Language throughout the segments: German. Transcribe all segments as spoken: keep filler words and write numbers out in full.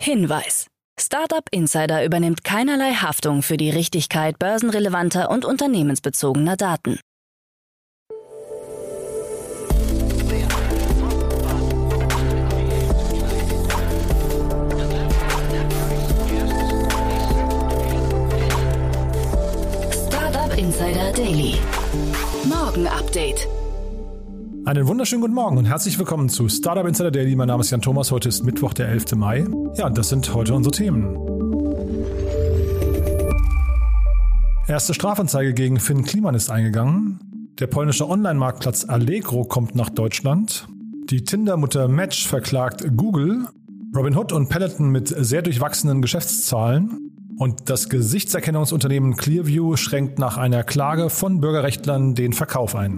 Hinweis: Startup Insider übernimmt keinerlei Haftung für die Richtigkeit börsenrelevanter und unternehmensbezogener Daten. Startup Insider Daily. Morgen Update. Einen wunderschönen guten Morgen und herzlich willkommen zu Startup Insider Daily. Mein Name ist Jan Thomas, heute ist Mittwoch, der elfte Mai. Ja, das sind heute unsere Themen. Erste Strafanzeige gegen Finn Kliman ist eingegangen. Der polnische Online-Marktplatz Allegro kommt nach Deutschland. Die Tinder-Mutter Match verklagt Google. Robinhood und Peloton mit sehr durchwachsenen Geschäftszahlen. Und das Gesichtserkennungsunternehmen Clearview schränkt nach einer Klage von Bürgerrechtlern den Verkauf ein.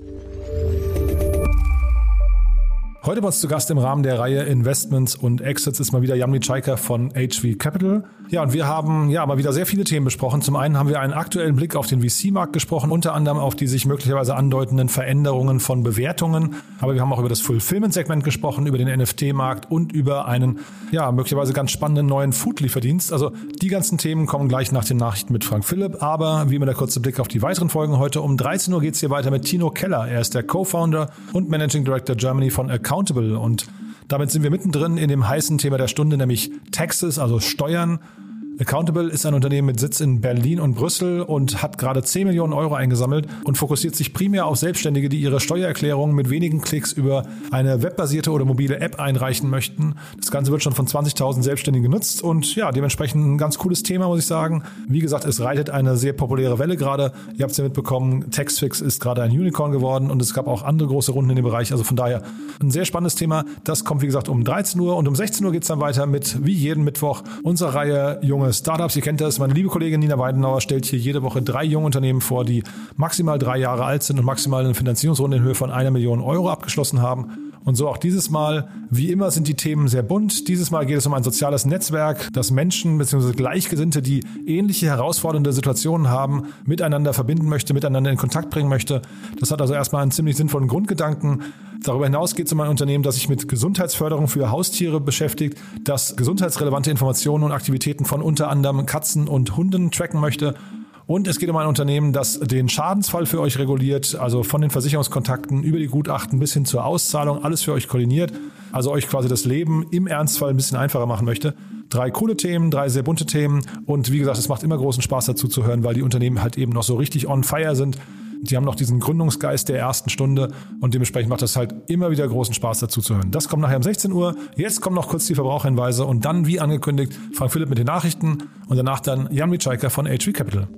Heute bei uns zu Gast im Rahmen der Reihe Investments und Exits ist mal wieder Jan Micajka von H V Capital. Ja, und wir haben ja mal wieder sehr viele Themen besprochen. Zum einen haben wir einen aktuellen Blick auf den V C-Markt gesprochen, unter anderem auf die sich möglicherweise andeutenden Veränderungen von Bewertungen. Aber wir haben auch über das Fulfillment-Segment gesprochen, über den N F T-Markt und über einen ja möglicherweise ganz spannenden neuen Food-Lieferdienst. Also die ganzen Themen kommen gleich nach den Nachrichten mit Frank Philipp. Aber wie immer der kurze Blick auf die weiteren Folgen. Heute um dreizehn Uhr geht es hier weiter mit Tino Keller. Er ist der Co-Founder und Managing Director Germany von Accountable. Und damit sind wir mittendrin in dem heißen Thema der Stunde, nämlich Taxes, also Steuern. Accountable ist ein Unternehmen mit Sitz in Berlin und Brüssel und hat gerade zehn Millionen Euro eingesammelt und fokussiert sich primär auf Selbstständige, die ihre Steuererklärungen mit wenigen Klicks über eine webbasierte oder mobile App einreichen möchten. Das Ganze wird schon von zwanzigtausend Selbstständigen genutzt und ja, dementsprechend ein ganz cooles Thema, muss ich sagen. Wie gesagt, es reitet eine sehr populäre Welle gerade. Ihr habt es ja mitbekommen, Taxfix ist gerade ein Unicorn geworden und es gab auch andere große Runden in dem Bereich. Also von daher ein sehr spannendes Thema. Das kommt, wie gesagt, um dreizehn Uhr und um sechzehn Uhr geht es dann weiter mit, wie jeden Mittwoch, unserer Reihe Junge Startups. Ihr kennt das, meine liebe Kollegin Nina Weidenauer stellt hier jede Woche drei junge Unternehmen vor, die maximal drei Jahre alt sind und maximal eine Finanzierungsrunde in Höhe von einer Million Euro abgeschlossen haben. Und so auch dieses Mal. Wie immer sind die Themen sehr bunt. Dieses Mal geht es um ein soziales Netzwerk, das Menschen bzw. Gleichgesinnte, die ähnliche herausfordernde Situationen haben, miteinander verbinden möchte, miteinander in Kontakt bringen möchte. Das hat also erstmal einen ziemlich sinnvollen Grundgedanken. Darüber hinaus geht es um ein Unternehmen, das sich mit Gesundheitsförderung für Haustiere beschäftigt, das gesundheitsrelevante Informationen und Aktivitäten von unter anderem Katzen und Hunden tracken möchte. Und es geht um ein Unternehmen, das den Schadensfall für euch reguliert, also von den Versicherungskontakten über die Gutachten bis hin zur Auszahlung, alles für euch koordiniert, also euch quasi das Leben im Ernstfall ein bisschen einfacher machen möchte. Drei coole Themen, drei sehr bunte Themen und wie gesagt, es macht immer großen Spaß dazu zu hören, weil die Unternehmen halt eben noch so richtig on fire sind. Die haben noch diesen Gründungsgeist der ersten Stunde und dementsprechend macht das halt immer wieder großen Spaß dazu zu hören. Das kommt nachher um sechzehn Uhr. Jetzt kommen noch kurz die Verbraucherhinweise und dann, wie angekündigt, Frank Philipp mit den Nachrichten und danach dann Jan Micajka von H V Capital.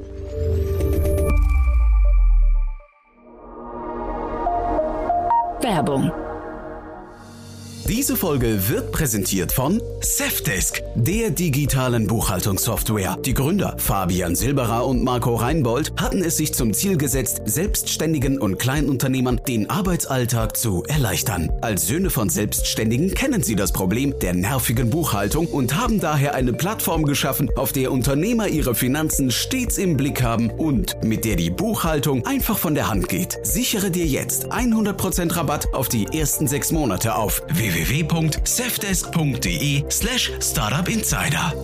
Werbung. Diese Folge wird präsentiert von Safdesk, der digitalen Buchhaltungssoftware. Die Gründer Fabian Silberer und Marco Reinbold hatten es sich zum Ziel gesetzt, Selbstständigen und Kleinunternehmern den Arbeitsalltag zu erleichtern. Als Söhne von Selbstständigen kennen sie das Problem der nervigen Buchhaltung und haben daher eine Plattform geschaffen, auf der Unternehmer ihre Finanzen stets im Blick haben und mit der die Buchhaltung einfach von der Hand geht. Sichere dir jetzt hundert Prozent Rabatt auf die ersten sechs Monate auf w w w punkt safdesk punkt de slash startup insider.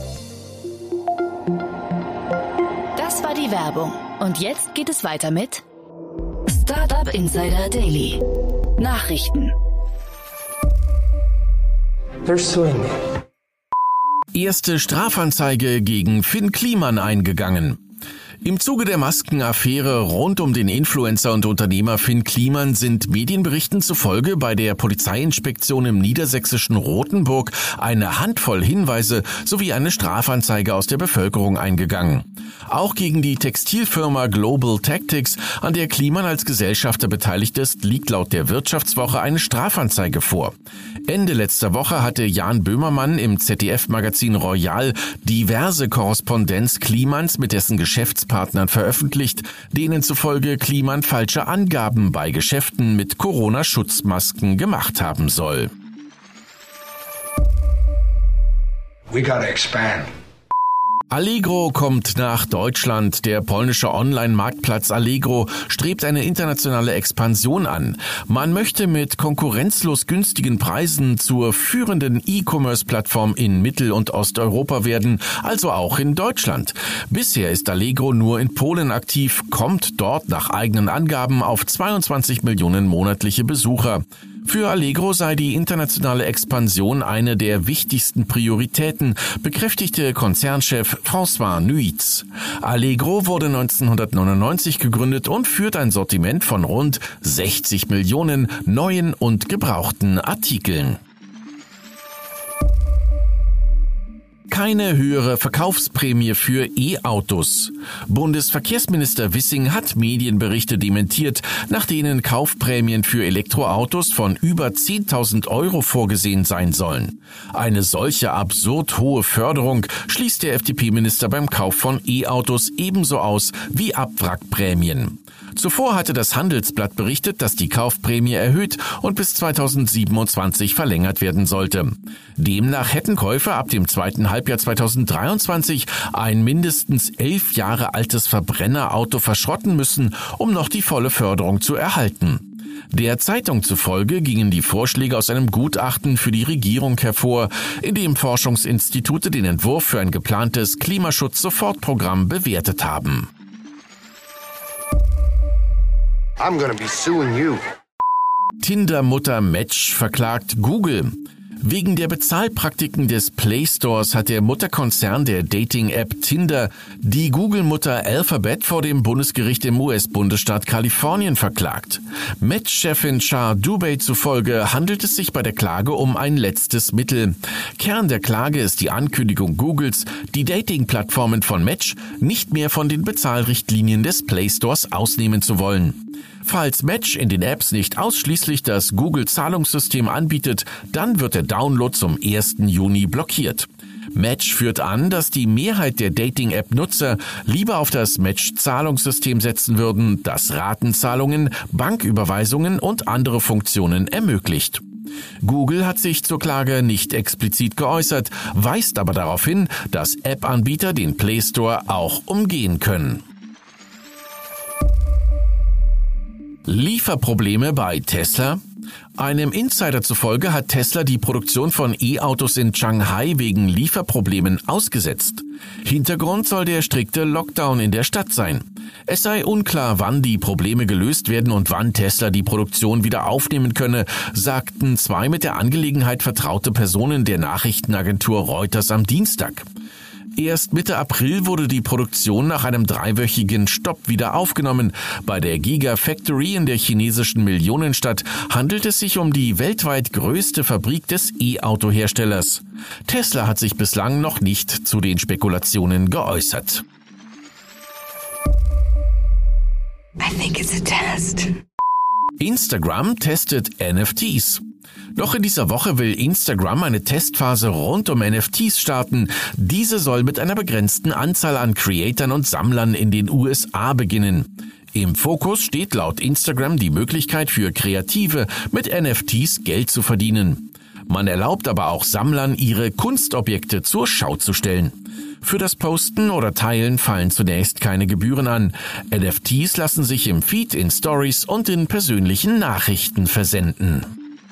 Das war die Werbung. Und jetzt geht es weiter mit Startup Insider Daily. Nachrichten. They're suing me. Erste Strafanzeige gegen Finn Kliman eingegangen. Im Zuge der Maskenaffäre rund um den Influencer und Unternehmer Finn Kliman sind Medienberichten zufolge bei der Polizeiinspektion im niedersächsischen Rothenburg eine Handvoll Hinweise sowie eine Strafanzeige aus der Bevölkerung eingegangen. Auch gegen die Textilfirma Global Tactics, an der Kliman als Gesellschafter beteiligt ist, liegt laut der Wirtschaftswoche eine Strafanzeige vor. Ende letzter Woche hatte Jan Böhmermann im Z D F-Magazin Royal diverse Korrespondenz Klimans mit dessen Geschäftspartnern veröffentlicht, denen zufolge Kliman falsche Angaben bei Geschäften mit Corona-Schutzmasken gemacht haben soll. We gotta expand. Allegro kommt nach Deutschland. Der polnische Online-Marktplatz Allegro strebt eine internationale Expansion an. Man möchte mit konkurrenzlos günstigen Preisen zur führenden E-Commerce-Plattform in Mittel- und Osteuropa werden, also auch in Deutschland. Bisher ist Allegro nur in Polen aktiv, kommt dort nach eigenen Angaben auf zweiundzwanzig Millionen monatliche Besucher. Für Allegro sei die internationale Expansion eine der wichtigsten Prioritäten, bekräftigte Konzernchef François Nuits. Allegro wurde neunzehnhundertneunundneunzig gegründet und führt ein Sortiment von rund sechzig Millionen neuen und gebrauchten Artikeln. Keine höhere Verkaufsprämie für E-Autos. Bundesverkehrsminister Wissing hat Medienberichte dementiert, nach denen Kaufprämien für Elektroautos von über zehntausend Euro vorgesehen sein sollen. Eine solche absurd hohe Förderung schließt der F D P-Minister beim Kauf von E-Autos ebenso aus wie Abwrackprämien. Zuvor hatte das Handelsblatt berichtet, dass die Kaufprämie erhöht und bis zweitausendsiebenundzwanzig verlängert werden sollte. Demnach hätten Käufer ab dem zweiten Halbjahr zweitausenddreiundzwanzig ein mindestens elf Jahre altes Verbrennerauto verschrotten müssen, um noch die volle Förderung zu erhalten. Der Zeitung zufolge gingen die Vorschläge aus einem Gutachten für die Regierung hervor, in dem Forschungsinstitute den Entwurf für ein geplantes Klimaschutz-Sofortprogramm bewertet haben. I'm gonna be suing you. Tinder-Mutter Match verklagt Google. Wegen der Bezahlpraktiken des Play Stores hat der Mutterkonzern der Dating-App Tinder die Google-Mutter Alphabet vor dem Bundesgericht im U S-Bundesstaat Kalifornien verklagt. Match-Chefin Char Dubey zufolge handelt es sich bei der Klage um ein letztes Mittel. Kern der Klage ist die Ankündigung Googles, die Dating-Plattformen von Match nicht mehr von den Bezahlrichtlinien des Play Stores ausnehmen zu wollen. Falls Match in den Apps nicht ausschließlich das Google-Zahlungssystem anbietet, dann wird der Download zum ersten Juni blockiert. Match führt an, dass die Mehrheit der Dating-App-Nutzer lieber auf das Match-Zahlungssystem setzen würden, das Ratenzahlungen, Banküberweisungen und andere Funktionen ermöglicht. Google hat sich zur Klage nicht explizit geäußert, weist aber darauf hin, dass App-Anbieter den Play Store auch umgehen können. Lieferprobleme bei Tesla? Einem Insider zufolge hat Tesla die Produktion von E-Autos in Shanghai wegen Lieferproblemen ausgesetzt. Hintergrund soll der strikte Lockdown in der Stadt sein. Es sei unklar, wann die Probleme gelöst werden und wann Tesla die Produktion wieder aufnehmen könne, sagten zwei mit der Angelegenheit vertraute Personen der Nachrichtenagentur Reuters am Dienstag. Erst Mitte April wurde die Produktion nach einem dreiwöchigen Stopp wieder aufgenommen. Bei der Gigafactory in der chinesischen Millionenstadt handelt es sich um die weltweit größte Fabrik des E-Auto-Herstellers. Tesla hat sich bislang noch nicht zu den Spekulationen geäußert. I think it's a test. Instagram testet N F Ts. Noch in dieser Woche will Instagram eine Testphase rund um N F Ts starten. Diese soll mit einer begrenzten Anzahl an Creatern und Sammlern in den U S A beginnen. Im Fokus steht laut Instagram die Möglichkeit für Kreative, mit N F Ts Geld zu verdienen. Man erlaubt aber auch Sammlern, ihre Kunstobjekte zur Schau zu stellen. Für das Posten oder Teilen fallen zunächst keine Gebühren an. N F Ts lassen sich im Feed, in Stories und in persönlichen Nachrichten versenden.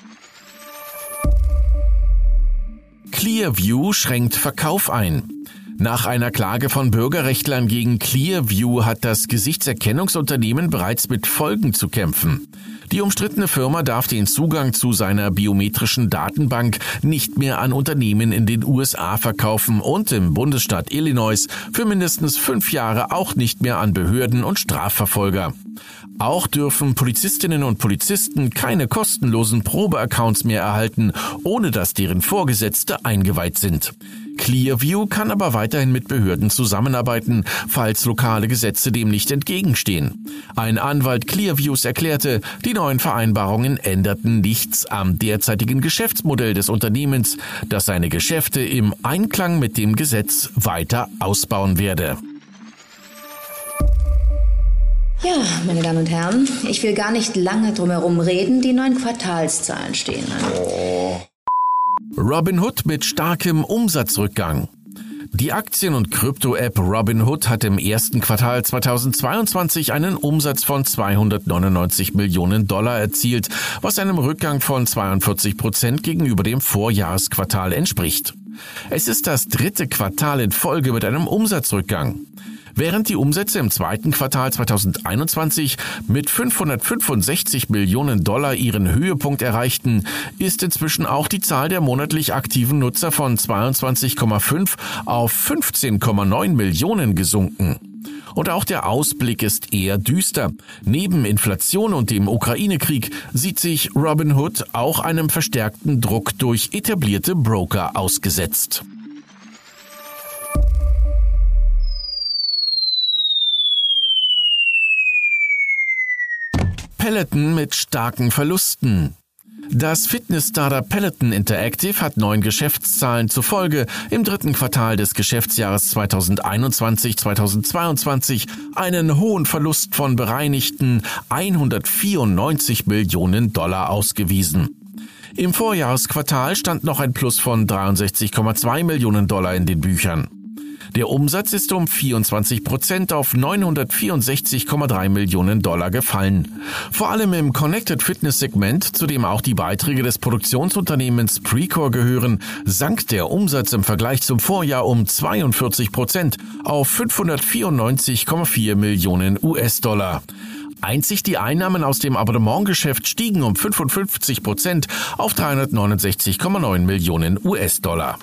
Clearview schränkt Verkauf ein. Nach einer Klage von Bürgerrechtlern gegen Clearview hat das Gesichtserkennungsunternehmen bereits mit Folgen zu kämpfen. Die umstrittene Firma darf den Zugang zu seiner biometrischen Datenbank nicht mehr an Unternehmen in den U S A verkaufen und im Bundesstaat Illinois für mindestens fünf Jahre auch nicht mehr an Behörden und Strafverfolger. Auch dürfen Polizistinnen und Polizisten keine kostenlosen Probeaccounts mehr erhalten, ohne dass deren Vorgesetzte eingeweiht sind. Clearview kann aber weiterhin mit Behörden zusammenarbeiten, falls lokale Gesetze dem nicht entgegenstehen. Ein Anwalt Clearviews erklärte, die neuen Vereinbarungen änderten nichts am derzeitigen Geschäftsmodell des Unternehmens, das seine Geschäfte im Einklang mit dem Gesetz weiter ausbauen werde. Ja, meine Damen und Herren, ich will gar nicht lange drum herum reden, die neuen Quartalszahlen stehen an. Robinhood mit starkem Umsatzrückgang. Die Aktien- und Krypto-App Robinhood hat im ersten Quartal zweitausendzweiundzwanzig einen Umsatz von zweihundertneunundneunzig Millionen Dollar erzielt, was einem Rückgang von zweiundvierzig Prozent gegenüber dem Vorjahresquartal entspricht. Es ist das dritte Quartal in Folge mit einem Umsatzrückgang. Während die Umsätze im zweiten Quartal zweitausendeinundzwanzig mit fünfhundertfünfundsechzig Millionen Dollar ihren Höhepunkt erreichten, ist inzwischen auch die Zahl der monatlich aktiven Nutzer von zweiundzwanzig Komma fünf auf fünfzehn Komma neun Millionen gesunken. Und auch der Ausblick ist eher düster. Neben Inflation und dem Ukraine-Krieg sieht sich Robinhood auch einem verstärkten Druck durch etablierte Broker ausgesetzt. Peloton mit starken Verlusten. Das Fitness-Startup Peloton Interactive hat neuen Geschäftszahlen zufolge im dritten Quartal des Geschäftsjahres zweitausendeinundzwanzig zweitausendzweiundzwanzig einen hohen Verlust von bereinigten hundertvierundneunzig Millionen Dollar ausgewiesen. Im Vorjahresquartal stand noch ein Plus von dreiundsechzig Komma zwei Millionen Dollar in den Büchern. Der Umsatz ist um vierundzwanzig Prozent auf neunhundertvierundsechzig Komma drei Millionen Dollar gefallen. Vor allem im Connected Fitness Segment, zu dem auch die Beiträge des Produktionsunternehmens Precor gehören, sank der Umsatz im Vergleich zum Vorjahr um zweiundvierzig Prozent auf fünfhundertvierundneunzig Komma vier Millionen U S-Dollar. Einzig die Einnahmen aus dem Abonnementgeschäft stiegen um fünfundfünfzig Prozent auf dreihundertneunundsechzig Komma neun Millionen U S-Dollar.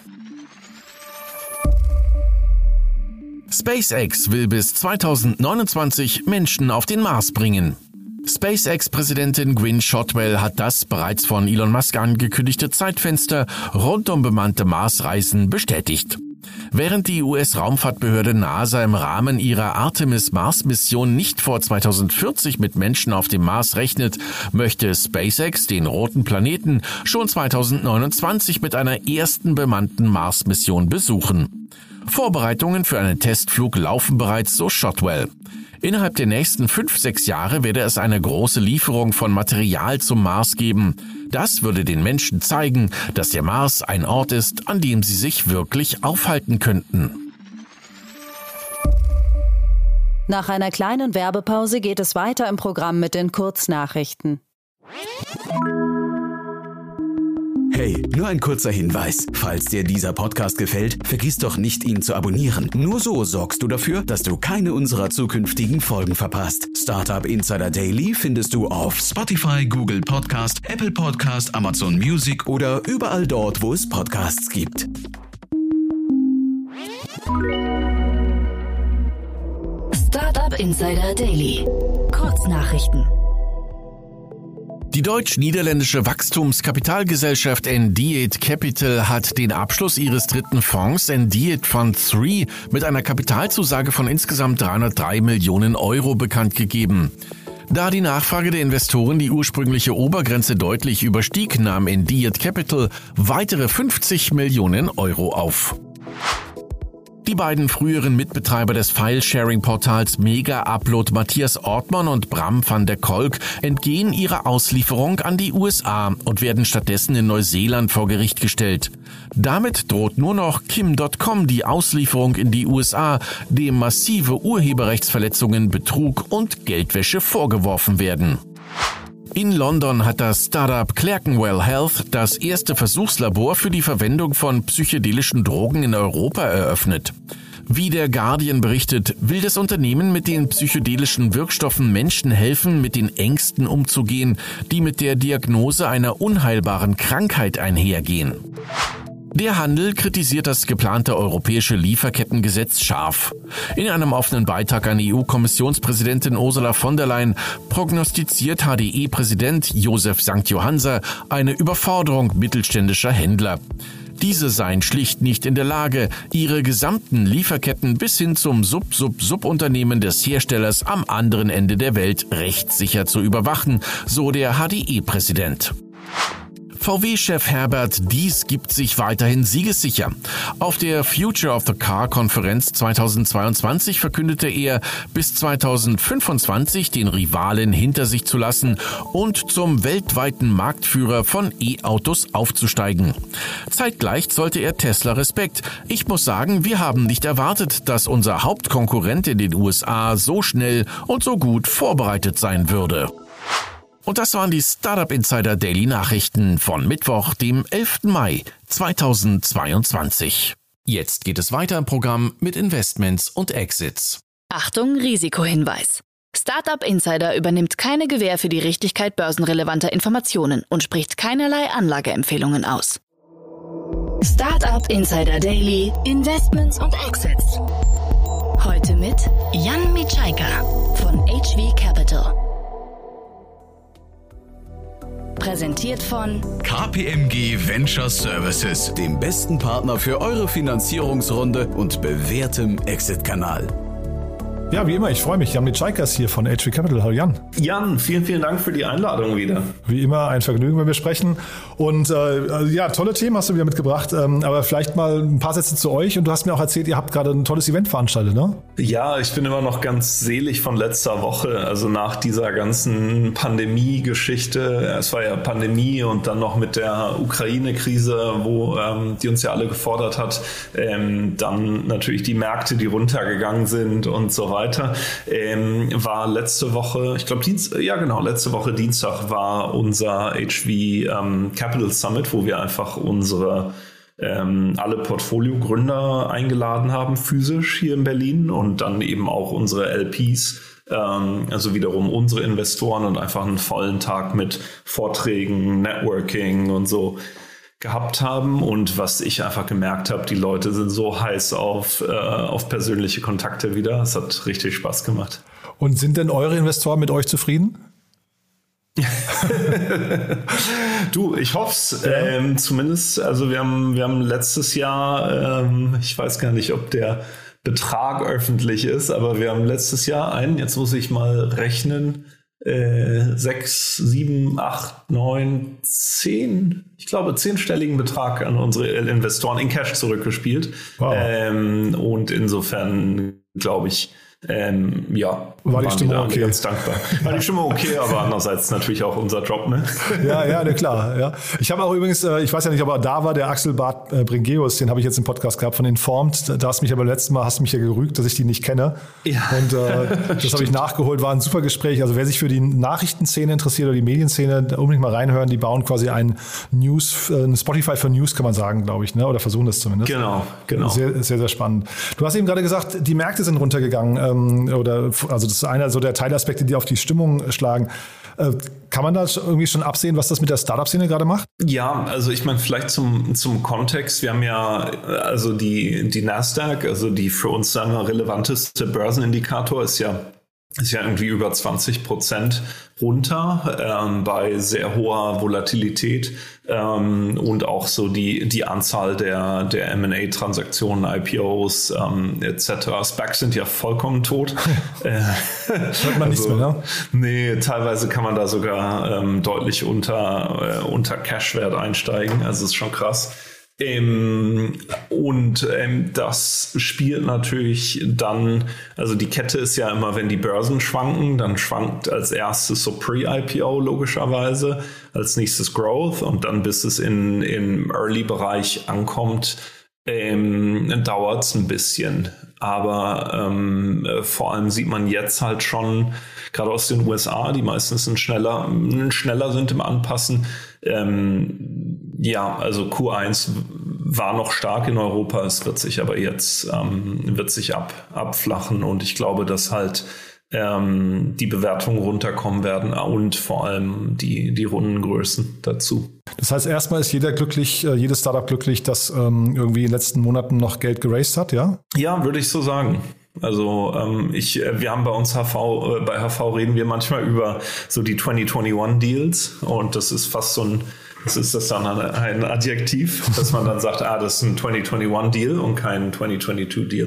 SpaceX will bis zweitausendneunundzwanzig Menschen auf den Mars bringen. SpaceX-Präsidentin Gwynne Shotwell hat das bereits von Elon Musk angekündigte Zeitfenster rund um bemannte Marsreisen bestätigt. Während die U S-Raumfahrtbehörde NASA im Rahmen ihrer Artemis-Mars-Mission nicht vor zweitausendvierzig mit Menschen auf dem Mars rechnet, möchte SpaceX den roten Planeten schon zweitausendneunundzwanzig mit einer ersten bemannten Mars-Mission besuchen. Vorbereitungen für einen Testflug laufen bereits, so Shotwell. Innerhalb der nächsten fünf, sechs Jahre werde es eine große Lieferung von Material zum Mars geben. Das würde den Menschen zeigen, dass der Mars ein Ort ist, an dem sie sich wirklich aufhalten könnten. Nach einer kleinen Werbepause geht es weiter im Programm mit den Kurznachrichten. Hey, nur ein kurzer Hinweis. Falls dir dieser Podcast gefällt, vergiss doch nicht, ihn zu abonnieren. Nur so sorgst du dafür, dass du keine unserer zukünftigen Folgen verpasst. Startup Insider Daily findest du auf Spotify, Google Podcast, Apple Podcast, Amazon Music oder überall dort, wo es Podcasts gibt. Startup Insider Daily. Kurznachrichten. Die deutsch-niederländische Wachstumskapitalgesellschaft Endiet Capital hat den Abschluss ihres dritten Fonds Endiet Fund drei mit einer Kapitalzusage von insgesamt dreihundertdrei Millionen Euro bekannt gegeben. Da die Nachfrage der Investoren die ursprüngliche Obergrenze deutlich überstieg, nahm Endiet Capital weitere fünfzig Millionen Euro auf. Die beiden früheren Mitbetreiber des File-Sharing-Portals Mega Upload, Matthias Ortmann und Bram van der Kolk, entgehen ihrer Auslieferung an die U S A und werden stattdessen in Neuseeland vor Gericht gestellt. Damit droht nur noch Kim Punkt com die Auslieferung in die U S A, dem massive Urheberrechtsverletzungen, Betrug und Geldwäsche vorgeworfen werden. In London hat das Startup Clerkenwell Health das erste Versuchslabor für die Verwendung von psychedelischen Drogen in Europa eröffnet. Wie der Guardian berichtet, will das Unternehmen mit den psychedelischen Wirkstoffen Menschen helfen, mit den Ängsten umzugehen, die mit der Diagnose einer unheilbaren Krankheit einhergehen. Der Handel kritisiert das geplante europäische Lieferkettengesetz scharf. In einem offenen Beitrag an E U-Kommissionspräsidentin Ursula von der Leyen prognostiziert H D E-Präsident Josef Sankt Johannser eine Überforderung mittelständischer Händler. Diese seien schlicht nicht in der Lage, ihre gesamten Lieferketten bis hin zum Sub-Sub-Subunternehmen des Herstellers am anderen Ende der Welt rechtssicher zu überwachen, so der H D E-Präsident. V W-Chef Herbert Diess gibt sich weiterhin siegessicher. Auf der Future of the Car-Konferenz zweitausendzweiundzwanzig verkündete er, bis zweitausendfünfundzwanzig den Rivalen hinter sich zu lassen und zum weltweiten Marktführer von E-Autos aufzusteigen. Zeitgleich zollte er Tesla Respekt. Ich muss sagen, wir haben nicht erwartet, dass unser Hauptkonkurrent in den U S A so schnell und so gut vorbereitet sein würde. Und das waren die Startup Insider Daily Nachrichten von Mittwoch, dem elften Mai zweitausendzweiundzwanzig. Jetzt geht es weiter im Programm mit Investments und Exits. Achtung, Risikohinweis. Startup Insider übernimmt keine Gewähr für die Richtigkeit börsenrelevanter Informationen und spricht keinerlei Anlageempfehlungen aus. Startup Insider Daily, Investments und Exits. Heute mit Jan Micajka von H V Capital. Präsentiert von K P M G Venture Services, dem besten Partner für eure Finanzierungsrunde und bewährtem Exit-Kanal. Ja, wie immer, ich freue mich. Jan Micajka ist hier von H V Capital. Hallo Jan. Jan, vielen, vielen Dank für die Einladung wieder. Wie immer ein Vergnügen, wenn wir sprechen. Und äh, ja, tolle Themen hast du wieder mitgebracht. Ähm, aber vielleicht mal ein paar Sätze zu euch. Und du hast mir auch erzählt, ihr habt gerade ein tolles Event veranstaltet, ne? Ja, ich bin immer noch ganz selig von letzter Woche. Also nach dieser ganzen Pandemie-Geschichte. Es war ja Pandemie und dann noch mit der Ukraine-Krise, wo ähm, die uns ja alle gefordert hat. Ähm, dann natürlich die Märkte, die runtergegangen sind und so weiter. Weiter, ähm, war letzte Woche, ich glaube, Dienst, ja genau, letzte Woche Dienstag war unser H V ähm, Capital Summit, wo wir einfach unsere ähm, alle Portfolio-Gründer eingeladen haben, physisch hier in Berlin und dann eben auch unsere L Ps, ähm, also wiederum unsere Investoren und einfach einen vollen Tag mit Vorträgen, Networking und so gehabt haben. Und was ich einfach gemerkt habe, die Leute sind so heiß auf, äh, auf persönliche Kontakte wieder. Es hat richtig Spaß gemacht. Und sind denn eure Investoren mit euch zufrieden? Du, ich hoffe es. Ja. Ähm, zumindest, also wir haben, wir haben letztes Jahr, ähm, ich weiß gar nicht, ob der Betrag öffentlich ist, aber wir haben letztes Jahr einen, jetzt muss ich mal rechnen, Äh, sechs, sieben, acht, neun, zehn, ich glaube zehnstelligen Betrag an unsere Investoren in Cash zurückgespielt. Wow. Ähm, und insofern glaube ich, ähm, ja, war die Stimmung okay? Ganz dankbar. War die Stimmung okay, aber andererseits natürlich auch unser Job, ne? Ja, ja, ne, klar. Ja. Ich habe auch übrigens, ich weiß ja nicht, aber da war der Axel Bart Bringeus, den habe ich jetzt im Podcast gehabt von Informed. Da hast mich aber letztes Mal hast mich ja gerügt, dass ich die nicht kenne. Ja. Und äh, das habe ich nachgeholt. War ein super Gespräch. Also wer sich für die Nachrichtenszene interessiert oder die Medienszene, unbedingt mal reinhören. Die bauen quasi ein News, ein Spotify für News, kann man sagen, glaube ich, ne? Oder versuchen das zumindest. Genau, genau. Sehr, sehr, sehr spannend. Du hast eben gerade gesagt, die Märkte sind runtergegangen. Oder also das ist einer so der Teilaspekte, die auf die Stimmung schlagen. Kann man da irgendwie schon absehen, was das mit der Startup-Szene gerade macht? Ja, also ich meine, vielleicht zum, zum Kontext. Wir haben ja also die, die Nasdaq, also die für uns dann relevanteste Börsenindikator ist ja ist ja irgendwie über zwanzig Prozent runter ähm, bei sehr hoher Volatilität ähm, und auch so die die Anzahl der der M and A-Transaktionen, I P Os ähm, et cetera. SPACs sind ja vollkommen tot. Hört man nichts also, mehr, ne? Nee, teilweise kann man da sogar ähm, deutlich unter äh, unter Cashwert einsteigen. Also ist schon krass. Ähm, und ähm, das spielt natürlich dann, also die Kette ist ja immer, wenn die Börsen schwanken, dann schwankt als erstes so Pre-I P O logischerweise, als nächstes Growth und dann bis es in im Early-Bereich ankommt, ähm, dauert es ein bisschen. Aber ähm, vor allem sieht man jetzt halt schon, gerade aus den U S A, die meistens sind schneller, schneller sind im Anpassen. Ähm, ja, also Q eins war noch stark in Europa, es wird sich aber jetzt ähm, wird sich ab, abflachen und ich glaube, dass halt ähm, die Bewertungen runterkommen werden und vor allem die, die Rundengrößen dazu. Das heißt, erstmal ist jeder glücklich, jedes Startup glücklich, das ähm, irgendwie in den letzten Monaten noch Geld geraced hat, ja? Ja, würde ich so sagen. Also ähm, ich, wir haben bei uns H V, äh, bei H V reden wir manchmal über so die zwanzig einundzwanzig Deals und das ist fast so ein, das ist das dann ein Adjektiv, dass man dann sagt, ah, das ist ein zwanzig einundzwanzig Deal und kein zwanzig zweiundzwanzig Deal.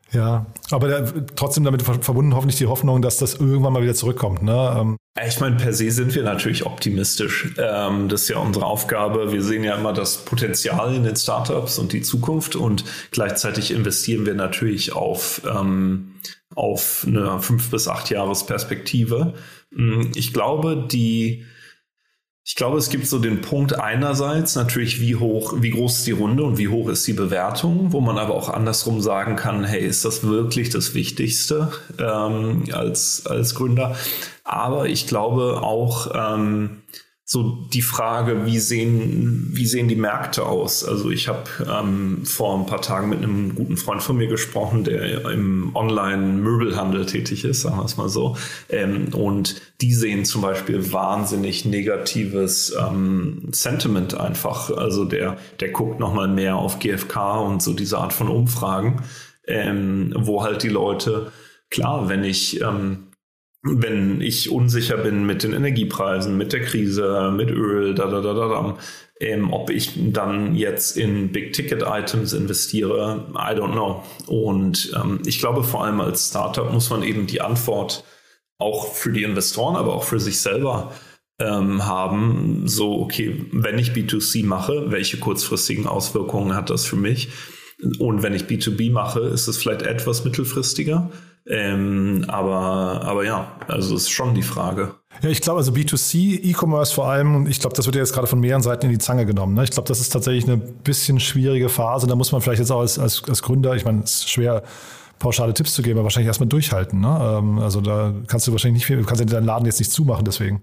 Ja, aber der, trotzdem damit verbunden hoffentlich die Hoffnung, dass das irgendwann mal wieder zurückkommt. Ne? Ähm. Ich meine, per se sind wir natürlich optimistisch. Ähm, das ist ja unsere Aufgabe. Wir sehen ja immer das Potenzial in den Startups und die Zukunft und gleichzeitig investieren wir natürlich auf, ähm, auf eine fünf bis acht Jahres Perspektive. Ich glaube, die Ich glaube, es gibt so den Punkt einerseits natürlich, wie hoch, wie groß ist die Runde und wie hoch ist die Bewertung, wo man aber auch andersrum sagen kann, hey, ist das wirklich das Wichtigste ähm, als, als Gründer? Aber ich glaube auch ähm, so die Frage, wie sehen, wie sehen die Märkte aus? Also ich habe ähm, vor ein paar Tagen mit einem guten Freund von mir gesprochen, der im Online-Möbelhandel tätig ist, sagen wir es mal so. Ähm, und die sehen zum Beispiel wahnsinnig negatives ähm, Sentiment einfach. Also der, der guckt nochmal mehr auf G F K und so diese Art von Umfragen, ähm, wo halt die Leute, klar, wenn ich... Ähm, Wenn ich unsicher bin mit den Energiepreisen, mit der Krise, mit Öl, da, da, da, da, da ähm, ob ich dann jetzt in Big-Ticket-Items investiere, I don't know. Und ähm, ich glaube, vor allem als Startup muss man eben die Antwort auch für die Investoren, aber auch für sich selber ähm, haben. So, okay, wenn ich B zwei C mache, welche kurzfristigen Auswirkungen hat das für mich? Und wenn ich B zwei B mache, ist es vielleicht etwas mittelfristiger. Ähm, aber, aber ja, also ist schon die Frage. Ja, ich glaube, also B zwei C, E-Commerce vor allem, ich glaube, das wird ja jetzt gerade von mehreren Seiten in die Zange genommen. Ne? Ich glaube, das ist tatsächlich eine bisschen schwierige Phase. Da muss man vielleicht jetzt auch als, als, als Gründer, ich meine, es ist schwer, pauschale Tipps zu geben, aber wahrscheinlich erstmal durchhalten. Ne? Ähm, also da kannst du wahrscheinlich nicht viel, du kannst ja deinen Laden jetzt nicht zumachen, deswegen.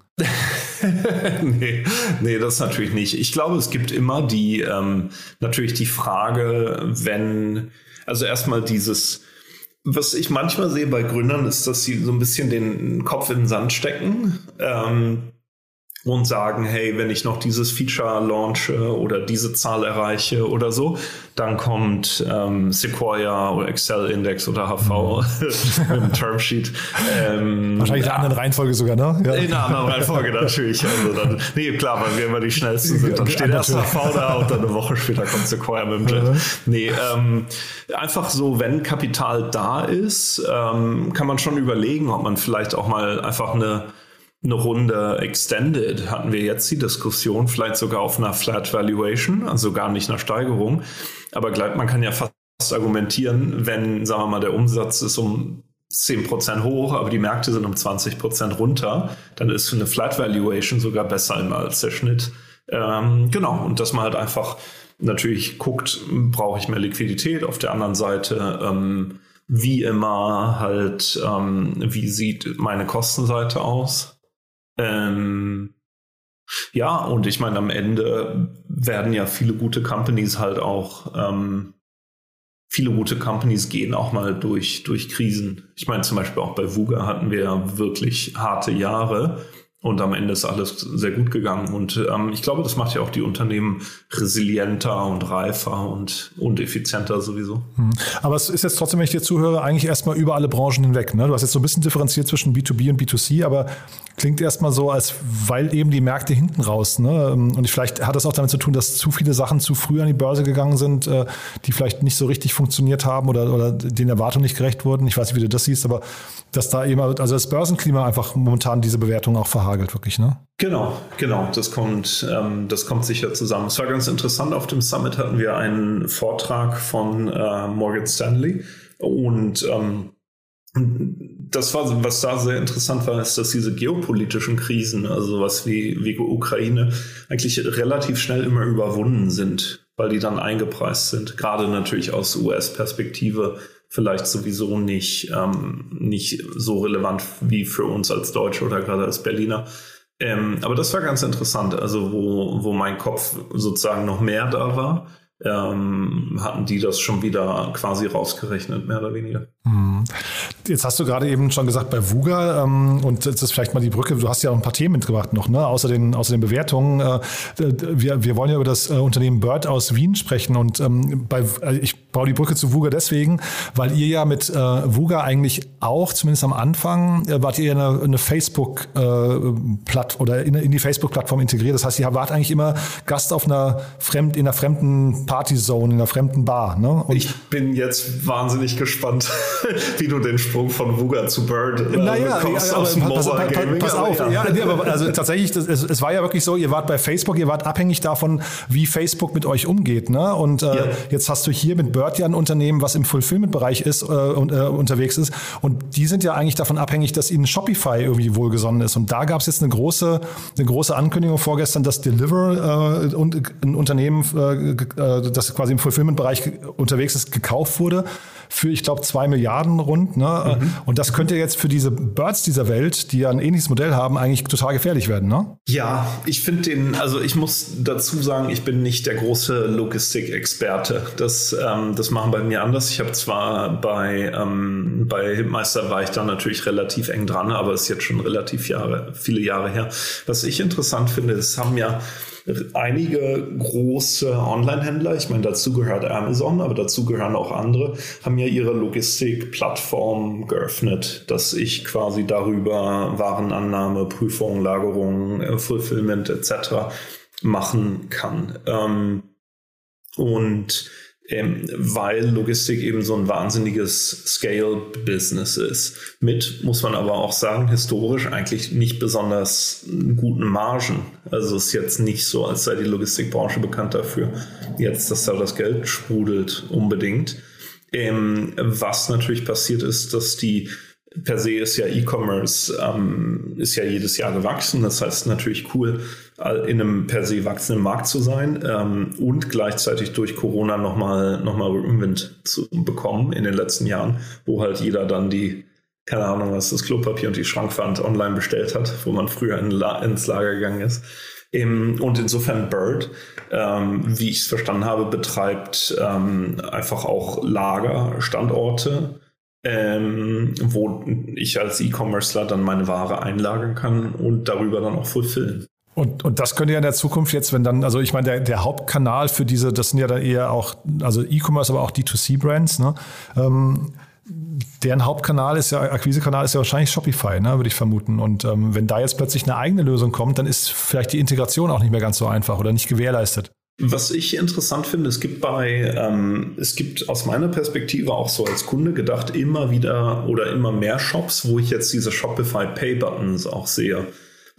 nee, nee, das natürlich nicht. Ich glaube, es gibt immer die, ähm, natürlich die Frage, wenn, also erstmal dieses, was ich manchmal sehe bei Gründern, ist, dass sie so ein bisschen den Kopf in den Sand stecken ähm, und sagen, hey, wenn ich noch dieses Feature launche oder diese Zahl erreiche oder so, dann kommt ähm, Sequoia oder Excel Index oder H V mit einem Termsheet. Ähm, Wahrscheinlich in einer anderen Reihenfolge sogar, ne? Ja. In einer anderen Reihenfolge natürlich. Also dann, nee, klar, weil wir immer die schnellsten sind. Dann steht erst H V da und dann eine Woche später kommt Sequoia mit dem Jet. Mhm. Nee, ähm, einfach so, wenn Kapital da ist, ähm, kann man schon überlegen, ob man vielleicht auch mal einfach eine Eine Runde Extended, hatten wir jetzt die Diskussion, vielleicht sogar auf einer Flat Valuation, also gar nicht einer Steigerung. Aber man kann ja fast argumentieren, wenn, sagen wir mal, der Umsatz ist um zehn Prozent hoch, aber die Märkte sind um zwanzig Prozent runter, dann ist eine Flat Valuation sogar besser immer als der Schnitt. Ähm, genau, und dass man halt einfach natürlich guckt, brauche ich mehr Liquidität, auf der anderen Seite ähm, wie immer halt, ähm, wie sieht meine Kostenseite aus? Ähm, ja, und ich meine, am Ende werden ja viele gute Companies halt auch, ähm, viele gute Companies gehen auch mal durch, durch Krisen. Ich meine, zum Beispiel auch bei Vuga hatten wir ja wirklich harte Jahre und am Ende ist alles sehr gut gegangen. Und ähm, ich glaube, das macht ja auch die Unternehmen resilienter und reifer und, und effizienter sowieso. Aber es ist jetzt trotzdem, wenn ich dir zuhöre, eigentlich erstmal über alle Branchen hinweg. Ne? Du hast jetzt so ein bisschen differenziert zwischen B zwei B und B zwei C, aber klingt erstmal so, als weil eben die Märkte hinten raus. Ne? Und vielleicht hat das auch damit zu tun, dass zu viele Sachen zu früh an die Börse gegangen sind, die vielleicht nicht so richtig funktioniert haben oder, oder den Erwartungen nicht gerecht wurden. Ich weiß nicht, wie du das siehst, aber dass da eben, also das Börsenklima einfach momentan diese Bewertung auch verhagelt, wirklich, ne? Genau, genau. Das kommt, ähm, das kommt sicher zusammen. Es war ganz interessant. Auf dem Summit hatten wir einen Vortrag von äh, Morgan Stanley und ähm, das war, was da sehr interessant war, ist, dass diese geopolitischen Krisen, also sowas wie, wie Ukraine, eigentlich relativ schnell immer überwunden sind, weil die dann eingepreist sind. Gerade natürlich aus U S-Perspektive vielleicht sowieso nicht, ähm, nicht so relevant wie für uns als Deutsche oder gerade als Berliner. Ähm, aber das war ganz interessant, also wo, wo mein Kopf sozusagen noch mehr da war, ähm, hatten die das schon wieder quasi rausgerechnet, mehr oder weniger. Jetzt hast du gerade eben schon gesagt bei Vuga ähm, und das ist vielleicht mal die Brücke, du hast ja auch ein paar Themen mitgebracht noch, ne? außer, den, außer den Bewertungen. Äh, wir, wir wollen ja über das äh, Unternehmen Bird aus Wien sprechen und ähm, bei, äh, ich baue die Brücke zu Wooga deswegen, weil ihr ja mit äh, Wooga eigentlich auch, zumindest am Anfang, äh, wart ihr eine, eine Facebook-Plattform äh, oder in, in die Facebook-Plattform integriert. Das heißt, ihr wart eigentlich immer Gast auf einer fremd, in einer fremden Partyzone, in einer fremden Bar. Ne? Und ich bin jetzt wahnsinnig gespannt, wie du den Sprung von Wooga zu Bird äh, naja, bekommst ja, aus dem pass, Mobile pass, Gaming. pass auf, ja. Ja, nee, aber also tatsächlich, das, es, es war ja wirklich so, ihr wart bei Facebook, ihr wart abhängig davon, wie Facebook mit euch umgeht. Ne? Und äh, ja. jetzt hast du hier mit Bird ja ein Unternehmen, was im Fulfillment-Bereich ist äh, und äh, unterwegs ist. Und die sind ja eigentlich davon abhängig, dass ihnen Shopify irgendwie wohlgesonnen ist. Und da gab es jetzt eine große, eine große Ankündigung vorgestern, dass Deliverr, äh, und ein Unternehmen, äh, das quasi im Fulfillment-Bereich unterwegs ist, gekauft wurde für, ich glaube, zwei Milliarden rund. Ne? Mhm. Und das könnte jetzt für diese Birds dieser Welt, die ja ein ähnliches Modell haben, eigentlich total gefährlich werden, ne? Ja, ich finde den, also ich muss dazu sagen, ich bin nicht der große Logistikexperte. Das, ähm, das machen bei mir anders. Ich habe zwar bei, ähm, bei Hitmeister war ich dann natürlich relativ eng dran, aber es ist jetzt schon relativ Jahre, viele Jahre her. Was ich interessant finde, es haben ja einige große Online-Händler, ich meine, dazu gehört Amazon, aber dazu gehören auch andere, haben ja ihre Logistikplattform geöffnet, dass ich quasi darüber Warenannahme, Prüfung, Lagerung, Fulfillment et cetera machen kann. Ähm, und Ähm, weil Logistik eben so ein wahnsinniges Scale-Business ist. Mit, muss man aber auch sagen, historisch eigentlich nicht besonders guten Margen. Also es ist jetzt nicht so, als sei die Logistikbranche bekannt dafür, jetzt, dass da das Geld sprudelt unbedingt. Ähm, was natürlich passiert ist, dass die per se ist ja E-Commerce, ähm, ist ja jedes Jahr gewachsen. Das heißt natürlich cool, in einem per se wachsenden Markt zu sein ähm, und gleichzeitig durch Corona nochmal noch mal Rückenwind zu bekommen in den letzten Jahren, wo halt jeder dann die, keine Ahnung, was das Klopapier und die Schrankwand online bestellt hat, wo man früher in La- ins Lager gegangen ist. Ähm, und insofern Bird, ähm, wie ich es verstanden habe, betreibt ähm, einfach auch Lagerstandorte, Ähm, wo ich als E-Commercer dann meine Ware einlagern kann und darüber dann auch fulfillen. Und, und das könnte ja in der Zukunft jetzt, wenn dann, also ich meine, der, der Hauptkanal für diese, das sind ja dann eher auch, also E-Commerce, aber auch D zwei C Brands, ne? Ähm, deren Hauptkanal ist ja, Akquisekanal ist ja wahrscheinlich Shopify, ne, würde ich vermuten. Und ähm, wenn da jetzt plötzlich eine eigene Lösung kommt, dann ist vielleicht die Integration auch nicht mehr ganz so einfach oder nicht gewährleistet. Was ich interessant finde, es gibt bei, ähm, es gibt aus meiner Perspektive auch so als Kunde gedacht immer wieder oder immer mehr Shops, wo ich jetzt diese Shopify Pay Buttons auch sehe.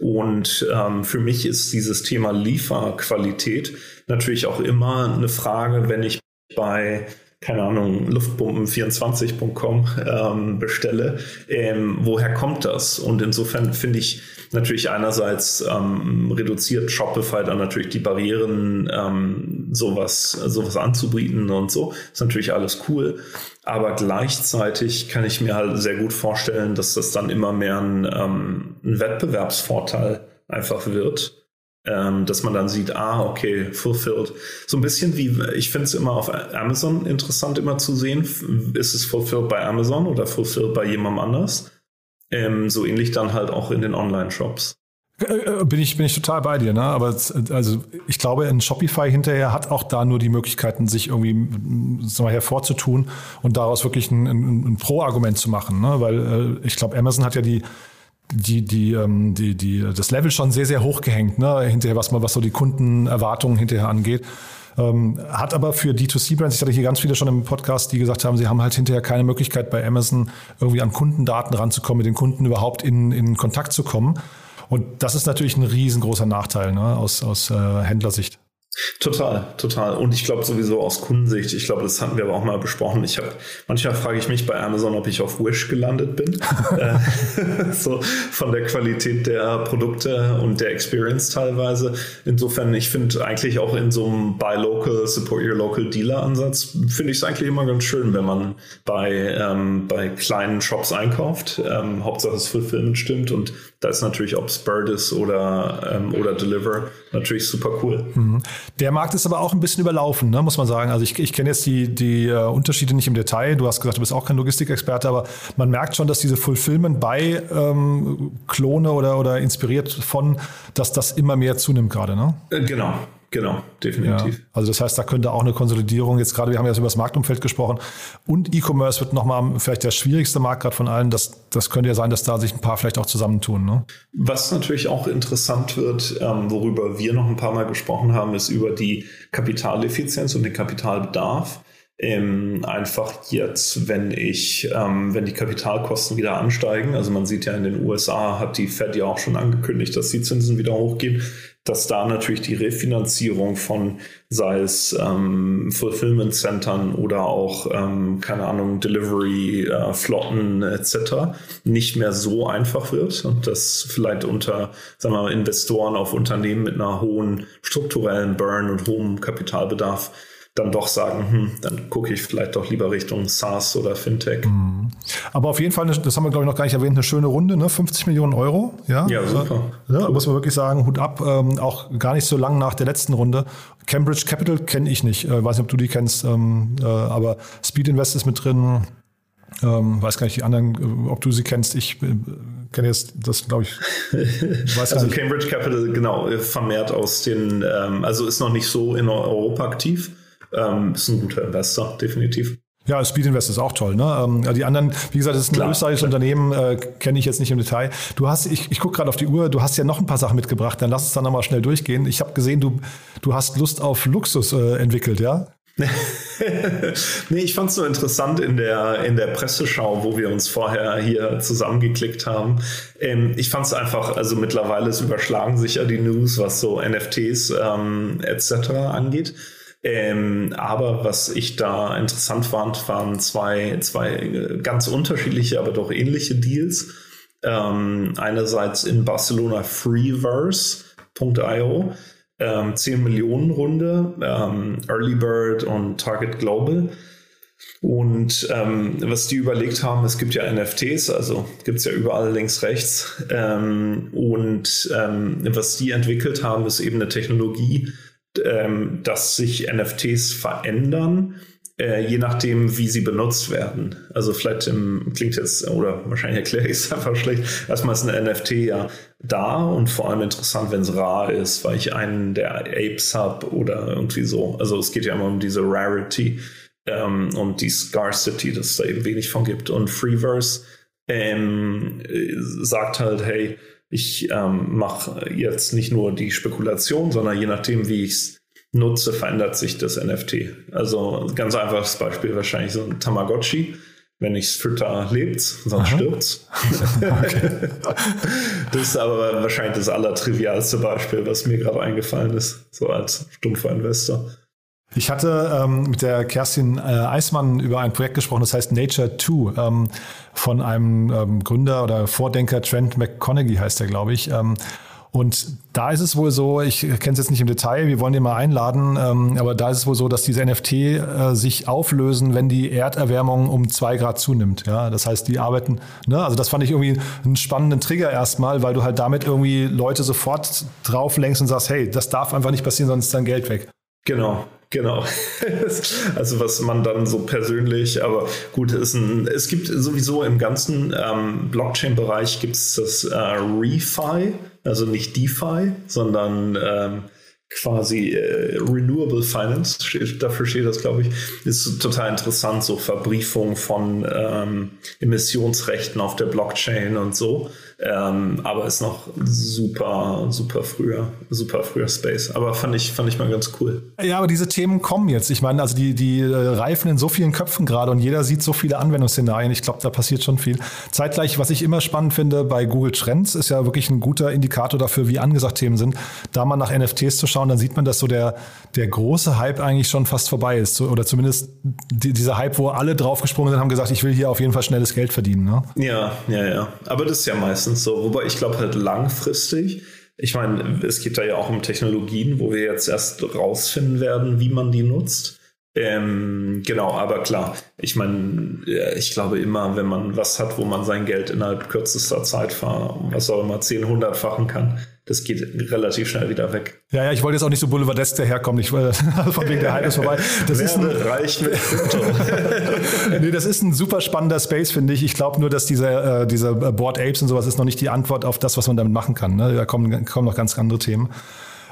Und ähm, für mich ist dieses Thema Lieferqualität natürlich auch immer eine Frage, wenn ich bei, keine Ahnung, luftpumpen vierundzwanzig punkt com ähm, bestelle, ähm, woher kommt das? Und insofern finde ich natürlich einerseits ähm, reduziert Shopify dann natürlich die Barrieren, ähm, sowas, sowas anzubieten und so. Ist natürlich alles cool. Aber gleichzeitig kann ich mir halt sehr gut vorstellen, dass das dann immer mehr ein, ähm, ein Wettbewerbsvorteil einfach wird. Ähm, dass man dann sieht, ah, okay, fulfilled. So ein bisschen wie, ich finde es immer auf Amazon interessant immer zu sehen, ist es fulfilled bei Amazon oder fulfilled bei jemandem anders? Ähm, so ähnlich dann halt auch in den Online-Shops. Bin ich, bin ich total bei dir, ne? Aber also ich glaube, ein Shopify hinterher hat auch da nur die Möglichkeiten, sich irgendwie sagen wir, hervorzutun und daraus wirklich ein, ein, ein Pro-Argument zu machen, ne? Weil äh, ich glaube, Amazon hat ja die die die die die das Level schon sehr sehr hoch gehängt, ne? Hinterher was mal was so die Kundenerwartungen hinterher angeht. Ähm, hat aber für D zwei C Brands, ich hatte hier ganz viele schon im Podcast, die gesagt haben, sie haben halt hinterher keine Möglichkeit bei Amazon irgendwie an Kundendaten ranzukommen, mit den Kunden überhaupt in in Kontakt zu kommen. Und das ist natürlich ein riesengroßer Nachteil, ne, aus, aus äh, Händlersicht. Total, total. Und ich glaube sowieso aus Kundensicht, ich glaube, das hatten wir aber auch mal besprochen. Ich habe, manchmal frage ich mich bei Amazon, ob ich auf Wish gelandet bin. So von der Qualität der Produkte und der Experience teilweise. Insofern, ich finde eigentlich auch in so einem Buy Local, Support Your Local Dealer Ansatz, finde ich es eigentlich immer ganz schön, wenn man bei, ähm, bei kleinen Shops einkauft. Ähm, Hauptsache das Fulfillment stimmt und da ist natürlich, ob es Bird ist oder, ähm, oder Deliverr, natürlich super cool. Mhm. Der Markt ist aber auch ein bisschen überlaufen, ne, muss man sagen. Also ich, ich kenne jetzt die, die uh, Unterschiede nicht im Detail. Du hast gesagt, du bist auch kein Logistikexperte, aber man merkt schon, dass diese Fulfillment bei ähm, Klone oder, oder inspiriert von, dass das immer mehr zunimmt gerade, ne? Äh, genau. Genau, definitiv. Ja, also das heißt, da könnte auch eine Konsolidierung, jetzt gerade, wir haben ja über das Marktumfeld gesprochen und E-Commerce wird nochmal vielleicht der schwierigste Markt gerade von allen. Das, das könnte ja sein, dass da sich ein paar vielleicht auch zusammentun. Ne? Was natürlich auch interessant wird, ähm, worüber wir noch ein paar Mal gesprochen haben, ist über die Kapitaleffizienz und den Kapitalbedarf. Ähm, einfach jetzt, wenn ich, ähm, wenn die Kapitalkosten wieder ansteigen, also man sieht ja in den U S A hat die Fed ja auch schon angekündigt, dass die Zinsen wieder hochgehen, dass da natürlich die Refinanzierung von, sei es ähm, Fulfillment-Centern oder auch, ähm, keine Ahnung, Delivery-Flotten äh, et cetera nicht mehr so einfach wird und dass vielleicht unter, sagen wir mal, Investoren auf Unternehmen mit einer hohen strukturellen Burn und hohem Kapitalbedarf dann doch sagen, hm, dann gucke ich vielleicht doch lieber Richtung SaaS oder Fintech. Aber auf jeden Fall, das haben wir glaube ich noch gar nicht erwähnt, eine schöne Runde, ne? fünfzig Millionen Euro. Ja, ja super. Ja, cool. Muss man wirklich sagen, Hut ab, ähm, auch gar nicht so lang nach der letzten Runde. Cambridge Capital kenne ich nicht, äh, weiß nicht, ob du die kennst, ähm, äh, aber Speed Invest ist mit drin. Ähm, weiß gar nicht, die anderen, ob du sie kennst. Ich äh, kenne jetzt das, glaube ich. Weiß also nicht. Cambridge Capital, genau, vermehrt aus den, ähm, also ist noch nicht so in Europa aktiv. Ähm, ist ein guter Investor, definitiv. Ja, Speed Invest ist auch toll. Ne? Ähm, die anderen, wie gesagt, das ist ein Klar, österreichisches Unternehmen, äh, kenne ich jetzt nicht im Detail. Du hast, ich, ich gucke gerade auf die Uhr, du hast ja noch ein paar Sachen mitgebracht, dann lass uns dann nochmal schnell durchgehen. Ich habe gesehen, du, du hast Lust auf Luxus äh, entwickelt, ja? Nee, ich fand es so interessant in der, in der Presseschau, wo wir uns vorher hier zusammengeklickt haben. Ähm, ich fand es einfach, also mittlerweile es überschlagen sich ja die News, was so N F Ts ähm, et cetera angeht. Ähm, aber was ich da interessant fand, waren zwei, zwei ganz unterschiedliche, aber doch ähnliche Deals. Ähm, einerseits in Barcelona Freeverse Punkt io, ähm, zehn Millionen Runde, ähm, Early Bird und Target Global. Und ähm, was die überlegt haben, es gibt ja N F Ts, also gibt es ja überall links, rechts. Ähm, und ähm, was die entwickelt haben, ist eben eine Technologie, Ähm, dass sich N F Ts verändern, äh, je nachdem, wie sie benutzt werden. Also vielleicht im, klingt jetzt, oder wahrscheinlich erkläre ich es einfach schlecht, erstmal ist ein N F T ja da und vor allem interessant, wenn es rar ist, weil ich einen der Apes habe oder irgendwie so. Also es geht ja immer um diese Rarity ähm, und die Scarcity, dass es da eben wenig von gibt. Und Freeverse ähm, sagt halt, hey, ich ähm, mache jetzt nicht nur die Spekulation, sondern je nachdem, wie ich es nutze, verändert sich das N F T. Also ganz einfaches Beispiel, wahrscheinlich so ein Tamagotchi. Wenn ich es fütter, lebt's, sonst stirbt's. Okay. Das ist aber wahrscheinlich das allertrivialste Beispiel, was mir gerade eingefallen ist, so als stumpfer Investor. Ich hatte ähm, mit der Kerstin äh, Eismann über ein Projekt gesprochen, das heißt Nature zwei, ähm, von einem ähm, Gründer oder Vordenker, Trent McConaughey heißt der, glaube ich. Ähm, und da ist es wohl so, ich kenne es jetzt nicht im Detail, wir wollen den mal einladen, ähm, aber da ist es wohl so, dass diese N F T äh, sich auflösen, wenn die Erderwärmung um zwei Grad zunimmt. Ja, das heißt, die arbeiten, ne, also das fand ich irgendwie einen spannenden Trigger erstmal, weil du halt damit irgendwie Leute sofort drauf lenkst und sagst, hey, das darf einfach nicht passieren, sonst ist dein Geld weg. Genau. Genau. Also was man dann so persönlich, aber gut, ist ein, es gibt sowieso im ganzen ähm, Blockchain-Bereich gibt es das äh, ReFi, also nicht DeFi, sondern ähm, quasi äh, Renewable Finance, steht, dafür steht das, glaube ich, ist total interessant, so Verbriefung von ähm, Emissionsrechten auf der Blockchain und so. Ähm, aber ist noch super, super früher, super früher Space. Aber fand ich, fand ich mal ganz cool. Ja, aber diese Themen kommen jetzt. Ich meine, also die, die reifen in so vielen Köpfen gerade und jeder sieht so viele Anwendungsszenarien. Ich glaube, da passiert schon viel. Zeitgleich, was ich immer spannend finde bei Google Trends, ist ja wirklich ein guter Indikator dafür, wie angesagt Themen sind. Da mal nach N F Ts zu schauen, dann sieht man, dass so der, der große Hype eigentlich schon fast vorbei ist. Oder zumindest die, dieser Hype, wo alle draufgesprungen sind, haben gesagt, ich will hier auf jeden Fall schnelles Geld verdienen. Ne? Ja, ja, ja. Aber das ist ja meistens so, wobei ich glaube halt langfristig, ich meine, es geht da ja auch um Technologien, wo wir jetzt erst rausfinden werden, wie man die nutzt. Ähm, genau, aber klar, ich meine, ich glaube immer, wenn man was hat, wo man sein Geld innerhalb kürzester Zeit, was auch immer, zehn, hundertfachen kann, das geht relativ schnell wieder weg. Ja, ja, ich wollte jetzt auch nicht so boulevardesk daherkommen. Ich, äh, von wegen der Hype ist vorbei. Das ist ein, reich mit Krypto. Nee, das ist ein super spannender Space, finde ich. Ich glaube nur, dass diese, äh, diese Bored Apes und sowas ist noch nicht die Antwort auf das, was man damit machen kann. Ne? Da kommen, kommen noch ganz andere Themen.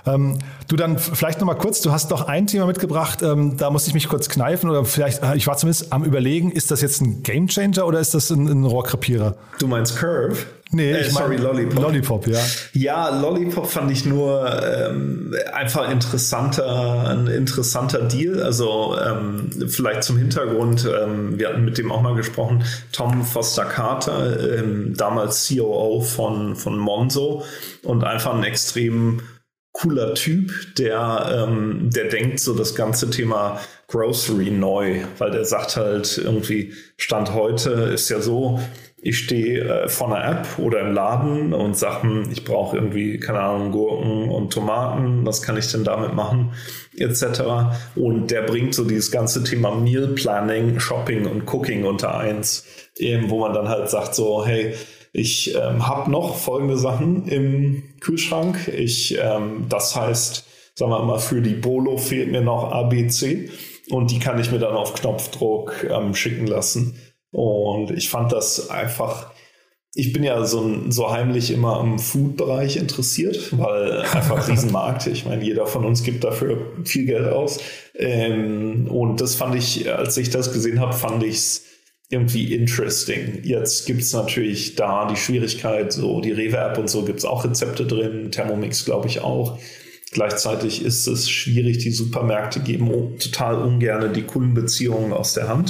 Ähm, du dann vielleicht nochmal kurz, du hast doch ein Thema mitgebracht, ähm, da musste ich mich kurz kneifen oder vielleicht, ich war zumindest am Überlegen, ist das jetzt ein Gamechanger oder ist das ein, ein Rohrkrepierer? Du meinst Curve? Nee, äh, ich sorry, mein, Lollipop. Lollipop, ja. Ja, Lollipop fand ich nur ähm, einfach interessanter, ein interessanter Deal. Also ähm, vielleicht zum Hintergrund, ähm, wir hatten mit dem auch mal gesprochen, Tom Foster Carter, ähm, damals C O O von, von Monzo und einfach ein extrem cooler Typ, der, ähm, der denkt so das ganze Thema Grocery neu, weil der sagt halt irgendwie, Stand heute ist ja so, ich stehe äh, vor einer App oder im Laden und sage, ich brauche irgendwie, keine Ahnung, Gurken und Tomaten, was kann ich denn damit machen, et cetera. Und der bringt so dieses ganze Thema Meal Planning, Shopping und Cooking unter eins, eben, wo man dann halt sagt so, hey, ich ähm, habe noch folgende Sachen im Kühlschrank. Ich, ähm, das heißt, sagen wir mal, für die Bolo fehlt mir noch A, B, C und die kann ich mir dann auf Knopfdruck ähm, schicken lassen. Und ich fand das einfach, ich bin ja so, so heimlich immer am Food-Bereich interessiert, weil einfach Riesenmarkt, ich meine, jeder von uns gibt dafür viel Geld aus. Ähm, und das fand ich, als ich das gesehen habe, fand ich es irgendwie interesting. Jetzt gibt es natürlich da die Schwierigkeit, so die Rewe-App und so gibt es auch Rezepte drin, Thermomix glaube ich auch. Gleichzeitig ist es schwierig, die Supermärkte geben total ungerne die Kundenbeziehungen aus der Hand.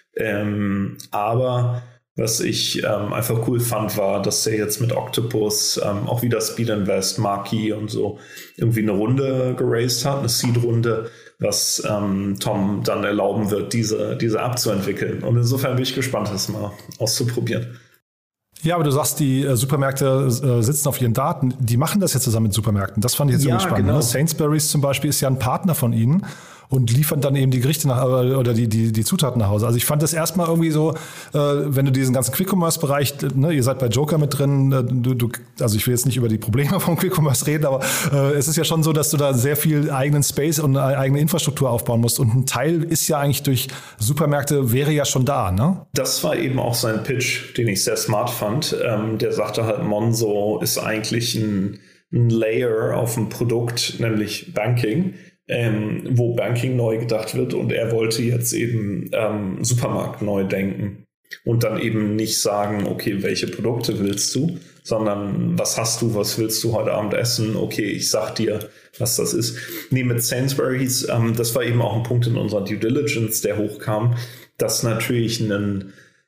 Ähm, aber was ich ähm, einfach cool fand, war, dass er jetzt mit Octopus ähm, auch wieder Speed Invest, Marquee und so irgendwie eine Runde geraced hat, eine Seed-Runde, was ähm, Tom dann erlauben wird, diese, diese App zu entwickeln. Und insofern bin ich gespannt, das mal auszuprobieren. Ja, aber du sagst, die äh, Supermärkte äh, sitzen auf ihren Daten. Die machen das ja zusammen mit Supermärkten. Das fand ich jetzt ja, irgendwie spannend. Genau. Ne? Sainsbury's zum Beispiel ist ja ein Partner von ihnen und liefern dann eben die Gerichte nach, oder die, die, die Zutaten nach Hause. Also ich fand das erstmal irgendwie so, äh, wenn du diesen ganzen Quick-Commerce-Bereich, ne, ihr seid bei Joker mit drin, äh, du, du, also ich will jetzt nicht über die Probleme vom Quick-Commerce reden, aber äh, es ist ja schon so, dass du da sehr viel eigenen Space und eine eigene Infrastruktur aufbauen musst. Und ein Teil ist ja eigentlich durch Supermärkte, wäre ja schon da, ne? Das war eben auch sein Pitch, den ich sehr smart fand. Ähm, der sagte halt, Monzo ist eigentlich ein, ein Layer auf dem Produkt, nämlich Banking. Ähm, wo Banking neu gedacht wird und er wollte jetzt eben ähm, Supermarkt neu denken und dann eben nicht sagen, okay, welche Produkte willst du, sondern was hast du, was willst du heute Abend essen, okay, ich sag dir, was das ist. Nee, mit Sainsbury's, ähm, das war eben auch ein Punkt in unserer Due Diligence, der hochkam, dass natürlich ein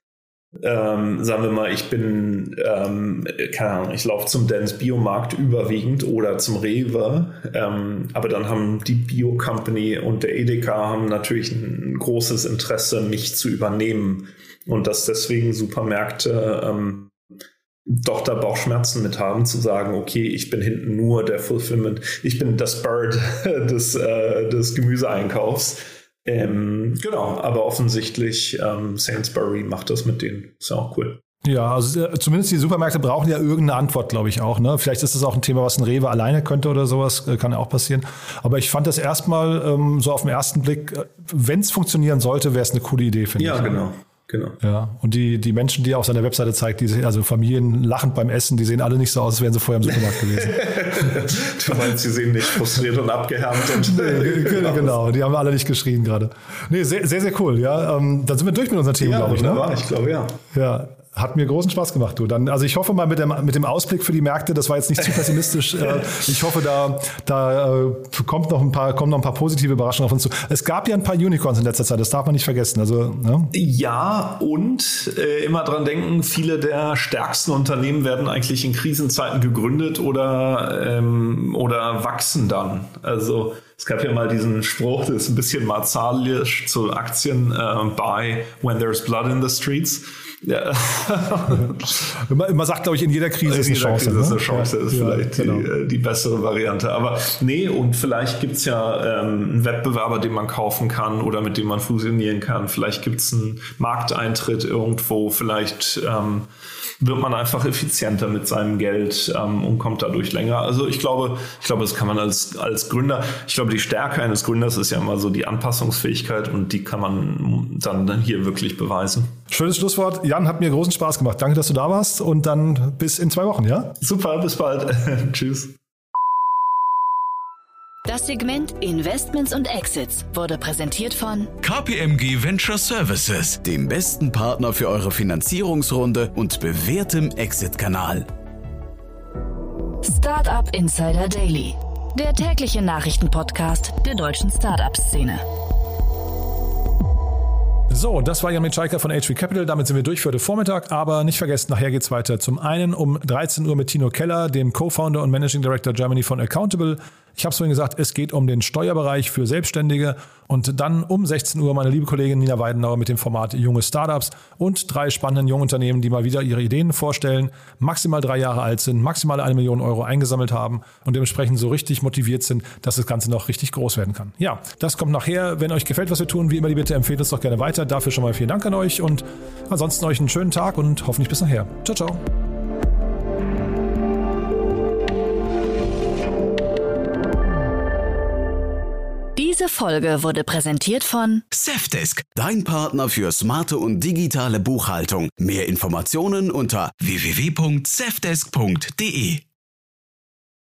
Ähm, sagen wir mal, ich bin, ähm, keine Ahnung, ich laufe zum Dance Biomarkt überwiegend oder zum Rewe, ähm, aber dann haben die Bio Company und der Edeka haben natürlich ein großes Interesse, mich zu übernehmen und dass deswegen Supermärkte ähm, doch da Bauchschmerzen mit haben, zu sagen, okay, ich bin hinten nur der Fulfillment, ich bin das Bird des, äh, des Gemüseeinkaufs. Ähm, genau, aber offensichtlich ähm, Sainsbury macht das mit denen. Ist ja auch cool. Ja, also äh, zumindest die Supermärkte brauchen ja irgendeine Antwort, glaube ich auch. Ne? Vielleicht ist es auch ein Thema, was ein Rewe alleine könnte oder sowas, äh, kann ja auch passieren. Aber ich fand das erstmal ähm, so auf den ersten Blick, äh, wenn es funktionieren sollte, wäre es eine coole Idee, finde ja, ich. Ja, genau. Genau. Ja, und die, die Menschen, die er auf seiner Webseite zeigt, die, also Familien lachend beim Essen, die sehen alle nicht so aus, als wären sie vorher im Supermarkt gewesen. Du meinst, sie sehen nicht frustriert und abgehärmt. Und nee, genau, die haben alle nicht geschrien gerade. Nee, sehr, sehr, sehr cool. Ja, ähm, dann sind wir durch mit unseren Themen, ja, glaube ich. Wunderbar, ne? ich glaube, ja. Ja. Hat mir großen Spaß gemacht, du. Dann, also ich hoffe mal mit dem, mit dem Ausblick für die Märkte, das war jetzt nicht zu pessimistisch. Ich hoffe, da, da kommt noch ein paar, kommen noch ein paar positive Überraschungen auf uns zu. Es gab ja ein paar Unicorns in letzter Zeit, das darf man nicht vergessen. Also, ne? Ja, und äh, immer dran denken, viele der stärksten Unternehmen werden eigentlich in Krisenzeiten gegründet oder, ähm, oder wachsen dann. Also es gab ja mal diesen Spruch, das ist ein bisschen martialisch zu Aktien, äh, buy when there's blood in the streets. Ja. Man sagt, glaube ich, in jeder Krise ist eine Chance. Krise ne? ist eine Chance, ist ja, vielleicht genau. die, die bessere Variante. Aber nee, und vielleicht gibt es ja ähm, einen Wettbewerber, den man kaufen kann oder mit dem man fusionieren kann. Vielleicht gibt es einen Markteintritt irgendwo. Vielleicht ähm, wird man einfach effizienter mit seinem Geld ähm, und kommt dadurch länger. Also ich glaube, ich glaube, das kann man als, als Gründer, ich glaube, die Stärke eines Gründers ist ja immer so die Anpassungsfähigkeit und die kann man dann hier wirklich beweisen. Schönes Schlusswort. Jan, hat mir großen Spaß gemacht. Danke, dass du da warst und dann bis in zwei Wochen, ja? Super, bis bald. Tschüss. Das Segment Investments und Exits wurde präsentiert von K P M G Venture Services, dem besten Partner für eure Finanzierungsrunde und bewährtem Exit-Kanal. Startup Insider Daily, der tägliche Nachrichtenpodcast der deutschen Startup-Szene. So, das war Jan Mitschaiker von H V Capital. Damit sind wir durch für heute Vormittag. Aber nicht vergessen, nachher geht's weiter. Zum einen um dreizehn Uhr mit Tino Keller, dem Co-Founder und Managing Director Germany von Accountable. Ich habe es vorhin gesagt, es geht um den Steuerbereich für Selbstständige. Und dann um sechzehn Uhr meine liebe Kollegin Nina Weidenauer mit dem Format Junge Startups und drei spannenden Jungunternehmen, die mal wieder ihre Ideen vorstellen, maximal drei Jahre alt sind, maximal eine Million Euro eingesammelt haben und dementsprechend so richtig motiviert sind, dass das Ganze noch richtig groß werden kann. Ja, das kommt nachher. Wenn euch gefällt, was wir tun, wie immer die Bitte, empfehlt uns doch gerne weiter. Dafür schon mal vielen Dank an euch und ansonsten euch einen schönen Tag und hoffentlich bis nachher. Ciao, ciao. Diese Folge wurde präsentiert von Safdesk, dein Partner für smarte und digitale Buchhaltung. Mehr Informationen unter w w w punkt safdesk punkt d e.